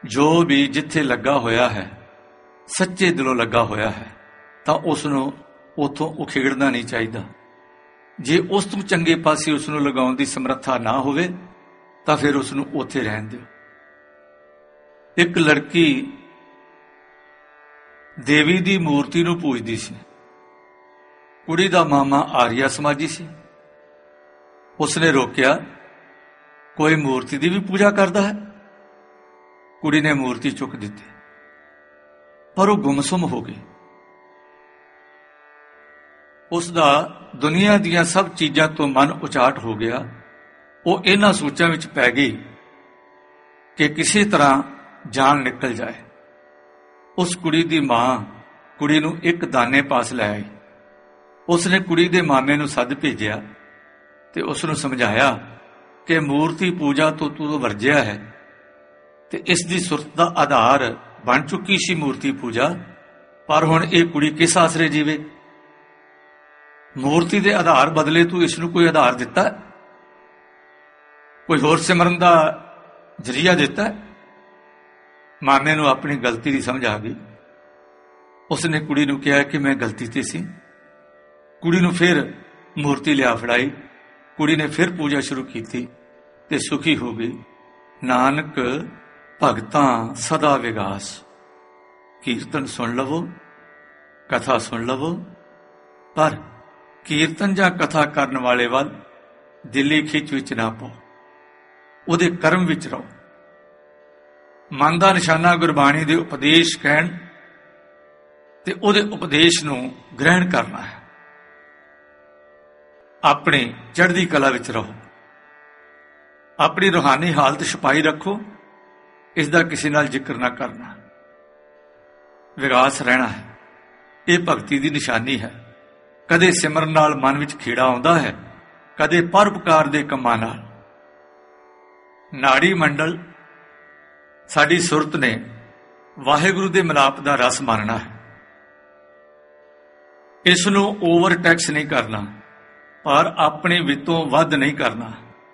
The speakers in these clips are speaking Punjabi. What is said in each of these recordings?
ਜੋ ਵੀ ਜਿੱਥੇ ਲੱਗਾ ਹੋਇਆ ਹੈ, ਸੱਚੇ ਦਿਲੋਂ ਲੱਗਾ ਹੋਇਆ ਹੈ, ਤਾਂ ਉਸ ਨੂੰ ਉੱਥੋਂ ਉਖੇੜਨਾ ਨਹੀਂ ਚਾਹੀਦਾ। ਜੇ ਉਸ ਤੋਂ ਚੰਗੇ ਪਾਸੇ ਉਸ ਨੂੰ ਲਗਾਉਣ ਦੀ ਸਮਰੱਥਾ ਨਾ ਹੋਵੇ ਤਾਂ ਫਿਰ ਉਸ ਨੂੰ ਉੱਥੇ ਰਹਿਣ ਦਿਓ। ਇੱਕ ਲੜਕੀ ਦੇਵੀ ਦੀ ਮੂਰਤੀ ਨੂੰ ਪੂਜਦੀ ਸੀ। ਕੁੜੀ ਦਾ ਮਾਮਾ ਆਰੀਆ ਸਮਾਜੀ ਸੀ। ਉਸਨੇ ਰੋਕਿਆ, ਕੋਈ ਮੂਰਤੀ ਦੀ ਵੀ ਪੂਜਾ ਕਰਦਾ ਹੈ? ਕੁੜੀ ਨੇ ਮੂਰਤੀ ਚੁੱਕ ਦਿੱਤੀ, ਪਰ ਉਹ ਗੁੰਮਸੁੰਮ ਹੋ ਗਈ। ਉਸ ਦਾ ਦੁਨੀਆ ਦੀਆਂ ਸਭ ਚੀਜ਼ਾਂ ਤੋਂ ਮਨ ਉਚਾਟ ਹੋ ਗਿਆ। ਉਹ ਇਹਨਾਂ ਸੋਚਾਂ ਵਿੱਚ ਪੈ ਗਈ ਕਿ ਕਿਸੇ ਤਰ੍ਹਾਂ ਜਾਨ ਨਿਕਲ ਜਾਏ। ਉਸ ਕੁੜੀ ਦੀ ਮਾਂ ਕੁੜੀ ਨੂੰ ਇੱਕ ਦਾਨੇ ਪਾਸ ਲੈ ਆਈ। ਉਸਨੇ ਕੁੜੀ ਦੇ ਮਾਮੇ ਨੂੰ ਸੱਦ ਭੇਜਿਆ ਤੇ ਉਸ ਨੂੰ ਸਮਝਾਇਆ ਕਿ ਮੂਰਤੀ ਪੂਜਾ ਤੋਂ ਤੂੰ ਵਰਜਿਆ ਹੈ ਤੇ ਇਸ ਦੀ ਸੁਰਤ ਦਾ ਆਧਾਰ ਬਣ ਚੁੱਕੀ ਸੀ ਮੂਰਤੀ ਪੂਜਾ, ਪਰ ਹੁਣ ਇਹ ਕੁੜੀ ਕਿਸ ਆਸਰੇ ਜੀਵੇ? ਮੂਰਤੀ ਦੇ ਆਧਾਰ ਬਦਲੇ ਤੂੰ ਇਸ ਨੂੰ ਕੋਈ ਆਧਾਰ ਦਿੱਤਾ, ਕੋਈ ਹੋਰ ਸਿਮਰਨ ਦਾ ਜ਼ਰੀਆ ਦਿੱਤਾ? ਮਾਮੇ ਨੂੰ ਆਪਣੀ ਗਲਤੀ ਦੀ ਸਮਝ ਆ ਗਈ। ਉਸਨੇ ਕੁੜੀ ਨੂੰ ਕਿਹਾ ਕਿ ਮੈਂ ਗਲਤੀ ਤੇ ਸੀ। ਕੁੜੀ ਨੂੰ ਫਿਰ ਮੂਰਤੀ ਲਿਆ ਫੜਾਈ। ਕੁੜੀ ਨੇ ਫਿਰ ਪੂਜਾ ਸ਼ੁਰੂ ਕੀਤੀ ਤੇ ਸੁਖੀ ਹੋ ਗਈ। ਨਾਨਕ ਭਗਤਾਂ ਸਦਾ ਵਿਗਾਸ। ਕੀਰਤਨ ਸੁਣ ਲਵੋ, ਕਥਾ ਸੁਣ ਲਵੋ, ਪਰ ਕੀਰਤਨ ਜਾਂ ਕਥਾ ਕਰਨ ਵਾਲੇ ਵੱਲ ਦਿਲੀ ਖਿੱਚ ਵਿੱਚ ਨਾ ਪਾਓ, ਉਹਦੇ ਕਰਮ ਵਿੱਚ ਰਹੋ। ਮਨ ਦਾ ਨਿਸ਼ਾਨਾ ਗੁਰਬਾਣੀ ਦੇ ਉਪਦੇਸ਼ ਕਹਿਣ ਤੇ ਉਹਦੇ ਉਪਦੇਸ਼ ਨੂੰ ਗ੍ਰਹਿਣ ਕਰਨਾ ਹੈ। ਆਪਣੀ ਚੜ੍ਹਦੀ ਕਲਾ ਵਿੱਚ ਰਹੋ, ਆਪਣੀ ਰੂਹਾਨੀ ਹਾਲਤ ਛੁਪਾਈ ਰੱਖੋ, ਇਸ ਦਾ ਕਿਸੇ ਨਾਲ ਜ਼ਿਕਰ ਨਾ ਕਰਨਾ। ਵਿਗਾਸ ਰਹਿਣਾ ਹੈ, ਇਹ ਭਗਤੀ ਦੀ ਨਿਸ਼ਾਨੀ ਹੈ। ਕਦੇ ਸਿਮਰਨ ਨਾਲ ਮਨ ਵਿੱਚ ਖੇੜਾ ਆਉਂਦਾ ਹੈ, ਕਦੇ ਪਰਉਪਕਾਰ ਦੇ ਕੰਮਾਂ ਨਾਲ। ਨਾੜੀ ਮੰਡਲ ਸਾਡੀ ਸੁਰਤ ਨੇ ਵਾਹਿਗੁਰੂ ਦੇ ਮਿਲਾਪ ਦਾ ਰਸ ਮਾਣਨਾ ਹੈ। ਇਸ ਨੂੰ ਓਵਰ ਟੈਕਸ ਨਹੀਂ ਕਰਨਾ, ਪਰ ਆਪਣੇ ਵਿੱਤੋਂ ਵੱਧ ਨਹੀਂ ਕਰਨਾ।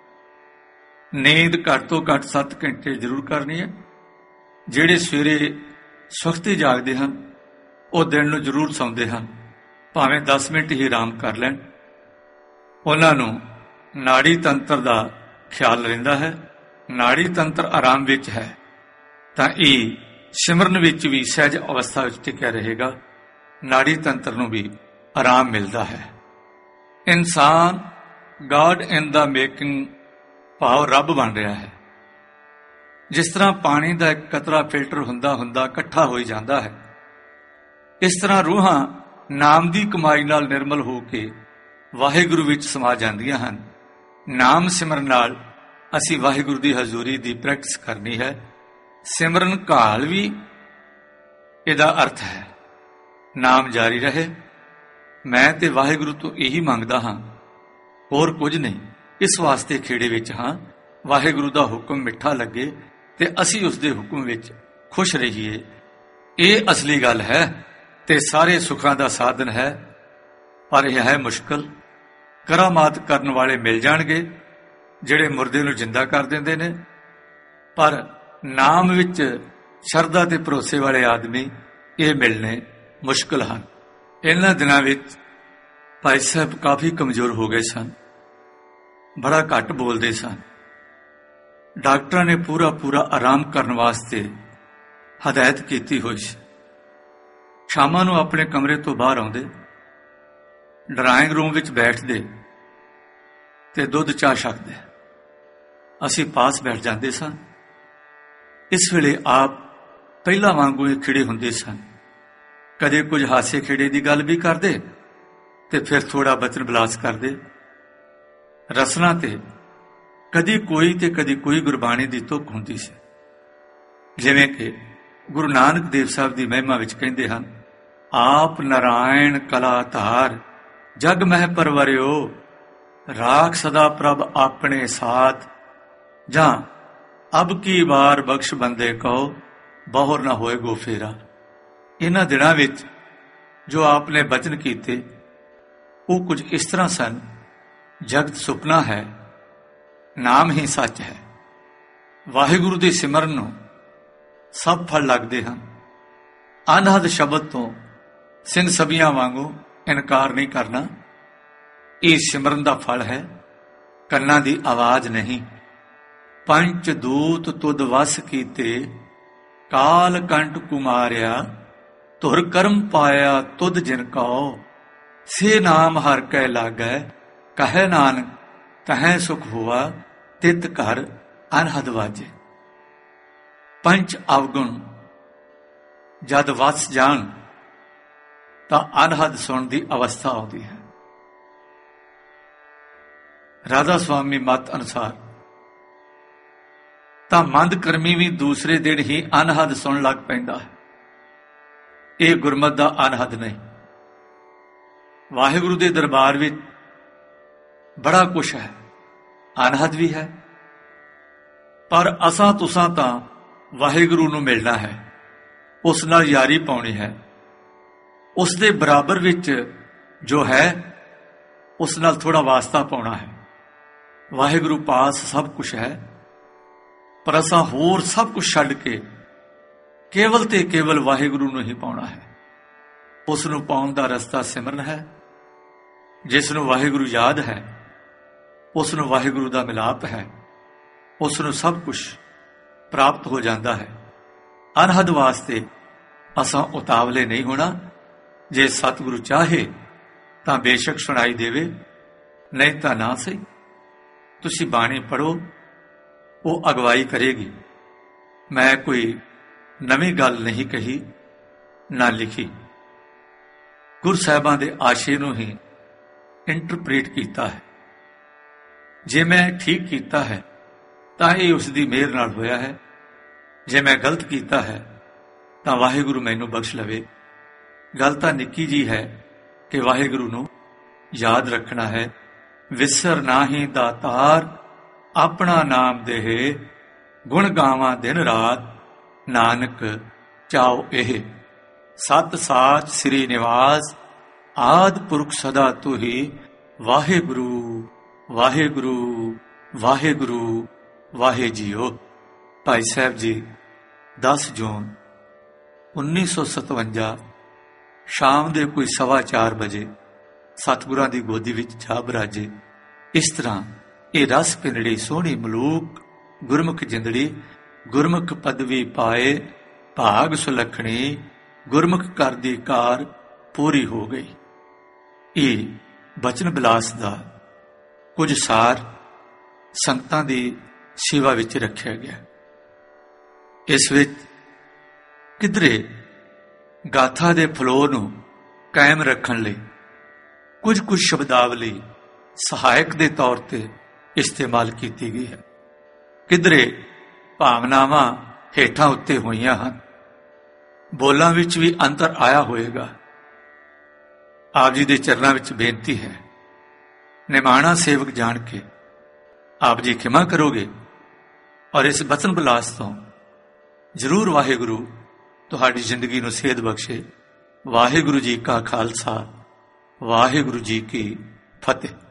ਨੀਂਦ ਘੱਟ ਤੋਂ ਘੱਟ 7 ਘੰਟੇ ਜ਼ਰੂਰ ਕਰਨੀ ਹੈ। ਜਿਹੜੇ ਸਵੇਰੇ ਸੁਖਤੀ ਜਾਗਦੇ ਹਨ ਉਹ ਦਿਨ ਨੂੰ ਜ਼ਰੂਰ ਸੌਂਦੇ ਹਨ, ਭਾਵੇਂ 10 ਮਿੰਟ ਹੀ ਆਰਾਮ ਕਰ ਲੈਣ। ਉਹਨਾਂ ਨੂੰ ਨਾੜੀ ਤੰਤਰ ਦਾ ਖਿਆਲ ਰਹਿੰਦਾ ਹੈ। ਨਾੜੀ ਤੰਤਰ ਆਰਾਮ ਵਿੱਚ ਹੈ ਤਾਂ ਇਹ ਸਿਮਰਨ ਵਿੱਚ ਵੀ ਸਹਿਜ ਅਵਸਥਾ ਵਿੱਚ ਟਿਕਿਆ ਰਹੇਗਾ। ਨਾੜੀ ਤੰਤਰ ਨੂੰ ਵੀ ਆਰਾਮ ਮਿਲਦਾ ਹੈ। ਇਨਸਾਨ ਗਾਡ ਇਨ ਦਾ ਮੇਕਿੰਗ ਭਾਵ ਰੱਬ ਬਣ ਰਿਹਾ ਹੈ। ਜਿਸ ਤਰ੍ਹਾਂ ਪਾਣੀ ਦਾ ਇੱਕ ਕਤਰਾ ਫਿਲਟਰ ਹੁੰਦਾ ਹੁੰਦਾ ਇਕੱਠਾ ਹੋਈ ਜਾਂਦਾ ਹੈ, ਇਸ ਤਰ੍ਹਾਂ ਰੂਹਾਂ ਨਾਮ ਦੀ ਕਮਾਈ ਨਾਲ ਨਿਰਮਲ ਹੋ ਕੇ ਵਾਹਿਗੁਰੂ ਵਿੱਚ ਸਮਾ ਜਾਂਦੀਆਂ ਹਨ। ਨਾਮ ਸਿਮਰਨ ਨਾਲ ਅਸੀਂ ਵਾਹਿਗੁਰੂ ਦੀ ਹਜ਼ੂਰੀ ਦੀ ਪ੍ਰੈਕਟਿਸ ਕਰਨੀ ਹੈ। ਸਿਮਰਨ ਕਾਲ ਵੀ ਇਹਦਾ ਅਰਥ ਹੈ ਨਾਮ ਜਾਰੀ ਰਹੇ। ਮੈਂ ਤੇ ਵਾਹਿਗੁਰੂ ਤੋਂ ਇਹੀ ਮੰਗਦਾ ਹਾਂ, ਹੋਰ ਕੁਝ ਨਹੀਂ। ਇਸ ਵਾਸਤੇ ਖੇੜੇ ਵਿੱਚ ਹਾਂ, ਵਾਹਿਗੁਰੂ ਦਾ ਹੁਕਮ ਮਿੱਠਾ ਲੱਗੇ ਤੇ ਅਸੀਂ ਉਸ ਦੇ ਹੁਕਮ ਵਿੱਚ ਖੁਸ਼ ਰਹੀਏ। ਇਹ ਅਸਲੀ ਗੱਲ ਹੈ ਤੇ ਸਾਰੇ ਸੁੱਖਾਂ ਦਾ ਸਾਧਨ ਹੈ। ਪਰ ਇਹ ਹੈ ਮੁਸ਼ਕਲ। ਕਰਾਮਾਤ ਕਰਨ ਵਾਲੇ ਮਿਲ ਜਾਣਗੇ ਜਿਹੜੇ ਮੁਰਦੇ ਨੂੰ ਜਿੰਦਾ ਕਰ ਦਿੰਦੇ ਨੇ, ਪਰ ਨਾਮ ਵਿੱਚ ਸ਼ਰਧਾ ਤੇ ਭਰੋਸੇ ਵਾਲੇ ਆਦਮੀ ਇਹ ਮਿਲਣੇ ਮੁਸ਼ਕਲ ਹਨ। ਇਹਨਾਂ ਦਿਨਾਂ ਵਿੱਚ ਭਾਈ ਸਾਹਿਬ ਕਾਫੀ ਕਮਜ਼ੋਰ ਹੋ ਗਏ ਸਨ, ਬੜਾ ਘੱਟ ਬੋਲਦੇ ਸਨ। ਡਾਕਟਰਾਂ ਨੇ ਪੂਰਾ ਆਰਾਮ ਕਰਨ ਵਾਸਤੇ ਹਦਾਇਤ ਕੀਤੀ ਹੋਈ ਸੀ। ਸ਼ਾਮਾਂ ਨੂੰ ਆਪਣੇ ਕਮਰੇ ਤੋਂ ਬਾਹਰ ਆਉਂਦੇ, ਡਰਾਇੰਗ ਰੂਮ ਵਿੱਚ ਬੈਠਦੇ ਤੇ ਦੁੱਧ ਚਾਹ ਛਕਦੇ। ਅਸੀਂ ਪਾਸ ਬੈਠ ਜਾਂਦੇ ਸਾਂ। ਇਸ ਵੇਲੇ ਆਪ ਪਹਿਲਾਂ ਵਾਂਗੂ ਹੀ ਖਿੜੇ ਹੁੰਦੇ ਸਨ। ਕਦੇ ਕੁਝ ਹਾਸੇ ਖੇੜੇ ਦੀ ਗੱਲ ਵੀ ਕਰਦੇ ਤੇ ਫਿਰ ਥੋੜਾ ਬਚਨ ਬਲਾਸ ਕਰਦੇ। ਰਸਨਾ ਤੇ ਕਦੀ ਕੋਈ ਤੇ ਕਦੀ ਕੋਈ ਗੁਰਬਾਣੀ ਦੀ ਤੁਕ ਹੁੰਦੀ ਸੀ। ਜਿਵੇਂ ਕਿ ਗੁਰੂ ਨਾਨਕ ਦੇਵ ਸਾਹਿਬ ਦੀ ਮਹਿਮਾ ਵਿੱਚ ਕਹਿੰਦੇ ਹਨ, ਆਪ ਨਾਰਾਇਣ ਕਲਾ ਧਾਰ ਜਗ ਮਹਿ ਪਰਵਰਿਓ, ਰਾਖ ਸਦਾ ਪ੍ਰਭ ਆਪਣੇ ਸਾਥ, ਜਾਂ ਅਬ ਕੀ ਵਾਰ ਬਖਸ਼ ਬੰਦੇ ਕਹੋ ਬਹੁਰ ਨਾ ਹੋਏ ਗੋ ਫੇਰਾ। ਇਹਨਾਂ ਦਿਨਾਂ ਵਿੱਚ ਜੋ ਆਪ ਨੇ ਬਚਨ ਕੀਤੇ ਉਹ ਕੁਝ ਇਸ ਤਰ੍ਹਾਂ ਸਨ, ਜਗਤ ਸੁਪਨਾ ਹੈ, ਨਾਮ ਹੀ ਸੱਚ ਹੈ। ਵਾਹਿਗੁਰੂ ਦੇ ਸਿਮਰਨ ਨੂੰ ਸਭ ਫਲ ਲੱਗਦੇ ਹਨ। ਅਨਹਦ ਸ਼ਬਦ ਤੋਂ ਸਿੰਘ ਸਭੀਆਂ ਵਾਂਗੂ ਇਨਕਾਰ ਨਹੀਂ ਕਰਨਾ। ਇਹ ਸਿਮਰਨ ਦਾ ਫਲ ਹੈ, ਕੰਨਾਂ ਦੀ ਆਵਾਜ਼ ਨਹੀਂ। ਪੰਚ ਦੂਤ ਤੁਧ ਵਸ ਕੀਤੇ, ਕਾਲ ਕੰਟ ਕੁਮਾਰਿਆ, ਧੁਰ ਕਰਮ ਪਾਇਆ ਤੁਧ ਜਿਨ ਕਉ, ਸੇ ਨਾਮ ਹਰ ਕੈ ਲਾਗੈ, ਕਹੈ ਨਾਨਕ ਤਹੈ ਸੁਖ ਹੋਆ, ਤਿਤ ਘਰ ਅਨਹਦ ਵਾਜੇ। ਪੰਚ ਅਵਗੁਣ ਜਦ ਵਸ ਜਾਣ ਤਾਂ ਅਨਹਦ ਸੁਣਨ ਦੀ ਅਵਸਥਾ ਆਉਂਦੀ ਹੈ। ਰਾਧਾ ਸੁਆਮੀ ਮਤ ਅਨੁਸਾਰ ਤਾਂ ਮੰਦ ਕਰਮੀ ਵੀ ਦੂਸਰੇ ਦਿਨ ਹੀ ਅਨਹਦ ਸੁਣਨ ਲੱਗ ਪੈਂਦਾ ਹੈ। ਇਹ ਗੁਰਮਤਿ ਦਾ ਅਨਹਦ ਨਹੀਂ। ਵਾਹਿਗੁਰੂ ਦੇ ਦਰਬਾਰ ਵਿੱਚ ਬੜਾ ਕੁਛ ਹੈ, ਅਨਹਦ ਵੀ ਹੈ, ਪਰ ਅਸਾਂ ਤੁਸਾਂ ਤਾਂ ਵਾਹਿਗੁਰੂ ਨੂੰ ਮਿਲਣਾ ਹੈ, ਉਸ ਨਾਲ ਯਾਰੀ ਪਾਉਣੀ ਹੈ। ਉਸ ਦੇ ਬਰਾਬਰ ਵਿੱਚ ਜੋ ਹੈ ਉਸ ਨਾਲ ਥੋੜਾ ਵਾਸਤਾ ਪਾਉਣਾ ਹੈ। ਵਾਹਿਗੁਰੂ ਪਾਸ ਸਭ ਕੁਛ ਹੈ, ਪਰ ਅਸਾਂ ਹੋਰ ਸਭ ਕੁਛ ਛੱਡ ਕੇ ਕੇਵਲ ਤੇ ਕੇਵਲ ਵਾਹਿਗੁਰੂ ਨੂੰ ਹੀ ਪਾਉਣਾ ਹੈ। ਉਸ ਨੂੰ ਪਾਉਣ ਦਾ ਰਸਤਾ ਸਿਮਰਨ ਹੈ। ਜਿਸ ਨੂੰ ਵਾਹਿਗੁਰੂ ਯਾਦ ਹੈ, ਉਸ ਨੂੰ ਵਾਹਿਗੁਰੂ ਦਾ ਮਿਲਾਪ ਹੈ, ਉਸ ਨੂੰ ਸਭ ਕੁਛ ਪ੍ਰਾਪਤ ਹੋ ਜਾਂਦਾ ਹੈ। ਅਨਹਦ ਵਾਸਤੇ ਅਸਾਂ ਉਤਾਵਲੇ ਨਹੀਂ ਹੋਣਾ। ਜੇ ਸਤਿਗੁਰੂ ਚਾਹੇ ਤਾਂ ਬੇਸ਼ੱਕ ਸੁਣਾਈ ਦੇਵੇ, ਨਹੀਂ ਤਾਂ ਨਾ ਸਹੀ। ਤੁਸੀਂ ਬਾਣੀ ਪੜ੍ਹੋ, ਉਹ ਅਗਵਾਈ ਕਰੇਗੀ। ਮੈਂ ਕੋਈ ਨਵੀਂ ਗੱਲ ਨਹੀਂ ਕਹੀ ਨਾ ਲਿਖੀ, ਗੁਰੂ ਸਾਹਿਬਾਂ ਦੇ ਆਸ਼ੇ ਨੂੰ ਹੀ ਇੰਟਰਪ੍ਰੀਟ ਕੀਤਾ ਹੈ। ਜੇ ਮੈਂ ਠੀਕ ਕੀਤਾ ਹੈ ਤਾਂ ਇਹ ਉਸ ਦੀ ਮਿਹਰ ਨਾਲ ਹੋਇਆ ਹੈ। ਜੇ ਮੈਂ ਗਲਤ ਕੀਤਾ ਹੈ ਤਾਂ ਵਾਹਿਗੁਰੂ ਮੈਨੂੰ ਬਖਸ਼ ਲਵੇ। ਗੱਲ ਤਾਂ ਨਿੱਕੀ ਜੀ ਹੈ ਕਿ ਵਾਹਿਗੁਰੂ ਨੂੰ ਯਾਦ ਰੱਖਣਾ ਹੈ। ਵਿਸਰ ਨਾਹੀਂ ਦਾਤਾਰ, ਆਪਣਾ ਨਾਮ ਦੇਹ, ਗੁਣ ਗਾਵਾਂ ਦਿਨ ਰਾਤ, ਨਾਨਕ ਚਾਉ ਇਹ। ਸਤ ਸਾਚ ਸ੍ਰੀ ਨਿਵਾਸ, ਆਦ ਪੁਰਖ ਸਦਾ ਤੁਹੀ, ਵਾਹਿਗੁਰੂ ਵਾਹਿਗੁਰੂ ਵਾਹਿਗੁਰੂ ਵਾਹਿ ਜੀਓ। ਭਾਈ ਸਾਹਿਬ ਜੀ 10 ਜੂਨ 1957 ਸ਼ਾਮ ਦੇ ਕੋਈ 4:15 ਵਜੇ ਸਤਿਗੁਰਾਂ ਦੀ ਗੋਦੀ ਵਿੱਚ ਜਾ ਬਰਾਜੇ। ਇਸ ਤਰ੍ਹਾਂ ਇਹ ਰਸ ਪਿੰਡੜੀ ਸੋਹਣੀ ਮਲੂਕ, ਗੁਰਮੁਖ ਜਿੰਦੜੀ, ਗੁਰਮੁਖ ਪਦਵੀ ਪਾਏ, ਭਾਗ ਸੁਲੱਖਣੀ, ਗੁਰਮੁਖ ਕਰਦੀ ਕਾਰ ਪੂਰੀ ਹੋ ਗਈ। ਇਹ ਬਚਨ ਬਿਲਾਸ ਦਾ ਕੁਝ ਸਾਰ ਸੰਗਤਾਂ ਦੀ ਸੇਵਾ ਵਿੱਚ ਰੱਖਿਆ ਗਿਆ। ਇਸ ਵਿੱਚ ਕਿਧਰੇ ਗਾਥਾ ਦੇ ਫਲੋ ਨੂੰ ਕਾਇਮ ਰੱਖਣ ਲਈ ਕੁਝ ਸ਼ਬਦਾਵਲੀ ਸਹਾਇਕ ਦੇ ਤੌਰ ਤੇ ਇਸਤੇਮਾਲ ਕੀਤੀ ਗਈ ਹੈ। ਕਿਧਰੇ ਭਾਵਨਾਵਾਂ ਹੇਠਾਂ ਉੱਤੇ ਹੋਈਆਂ ਹਨ। ਬੋਲਾਂ ਵਿੱਚ ਵੀ ਅੰਤਰ ਆਇਆ ਹੋਵੇਗਾ। ਆਪ ਜੀ ਦੇ ਚਰਨਾਂ ਵਿੱਚ ਬੇਨਤੀ ਹੈ, ਨਿਮਾਣਾ ਸੇਵਕ ਜਾਣ ਕੇ ਆਪ ਜੀ ਖਿਮਾ ਕਰੋਗੇ ਔਰ ਇਸ ਬਚਨ ਬਿਲਾਸ ਤੋਂ ਜ਼ਰੂਰ ਵਾਹਿਗੁਰੂ ਤੁਹਾਡੀ ਜ਼ਿੰਦਗੀ ਨੂੰ ਸੇਧ ਬਖਸ਼ੇ। ਵਾਹਿਗੁਰੂ ਜੀ ਕਾ ਖਾਲਸਾ, ਵਾਹਿਗੁਰੂ ਜੀ ਕੀ ਫਤਿਹ।